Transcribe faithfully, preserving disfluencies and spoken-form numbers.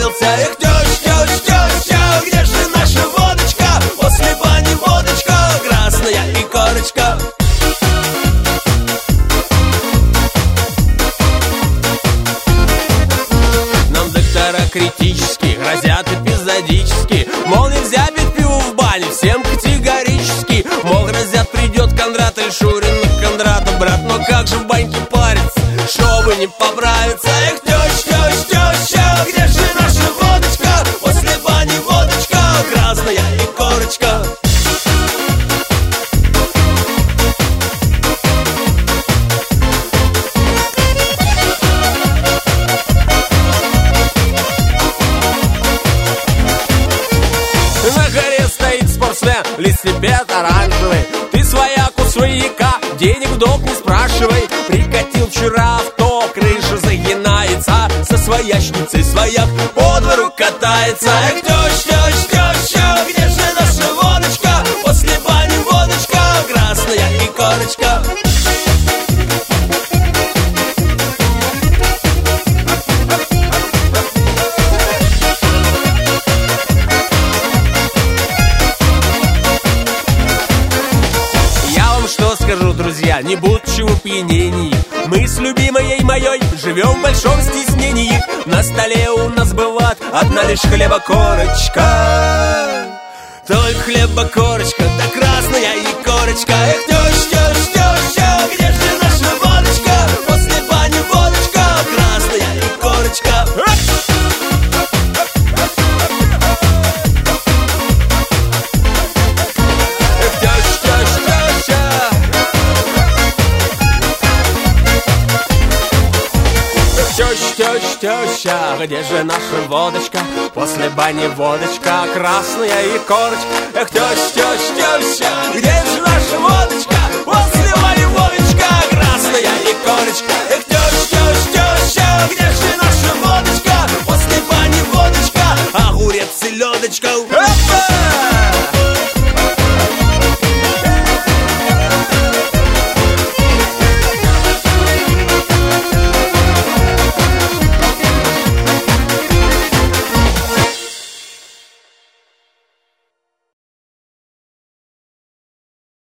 напился. Эх, теща, теща, теща, где же наша водочка? После бани водочка, красная и корочка. Нам доктора критически грозят эпизодически, мол, нельзя пить пиво в бане, всем категорически. Мол, грозят, придет Кондрат или Шурин к Кондрату, брат. Но как же в баньке париться, чтобы не поправиться? Эх, теща, теща, теща, где же наша водочка? После бани водочка, красная и корочка. На горе стоит спортсмен, велосипед оранжевый. Ты свояк у свояка, денег в долг не спрашивай. Прикатил вчера авто, крыша загинается, со своячницей свояк по двору катается. Эх, теща, теща, теща, где же наша водочка? После бани водочка, красная и корочка. Что скажу, друзья, не будучи в опьянении, мы с любимой моей живем в большом стеснении. На столе у нас бывает одна лишь хлеба-корочка. Только хлеба-корочка, да красная и корочка. Эх, теща, теща, теща, где же наша водочка? После бани водочка, красная и корочка. Теща, теща, где же наша водочка? После бани водочка, красная и корочка. Эх, теща, теща, где же наша водочка? После бани водочка, красная и корочка. Эх, теща, теща, где же